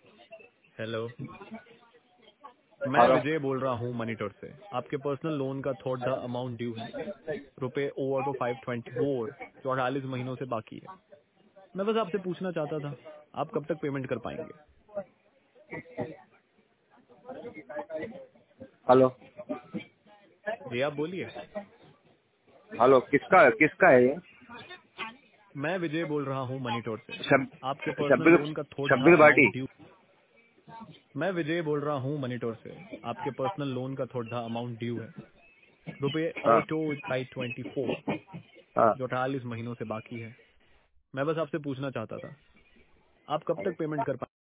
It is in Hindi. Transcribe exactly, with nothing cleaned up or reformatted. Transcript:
हेलो, मैं हेलो। विजय बोल रहा हूँ मनीटोर से। आपके पर्सनल लोन का थोड़ा द अमाउंट ड्यू है, रुपए ओवर तो फाइव ट्वेंटी फोर जो अड़तालीस महीनों से बाकी है। मैं बस आपसे पूछना चाहता था, आप कब तक पेमेंट कर पाएंगे? हेलो। जी आप बोलिए। हेलो, किसका किसका है ये? मैं विजय बोल रहा हूँ मनीटोर से। शब, आपके पर्सनल शब्बीर लोन का थोड़ा द शब्बीर भाटी। Amount due. मैं विजय बोल रहा हूँ मनीटोर से। आपके पर्सनल लोन का थोड़ा द अमाउंट ड्यू है, रुपए हाँ ऑटो फाइव ट्वेंटी फोर हाँ। जो अड़तालीस महीनों से बाकी है। मैं बस आपसे पूछना चाहता था, आप कब तक पेमेंट कर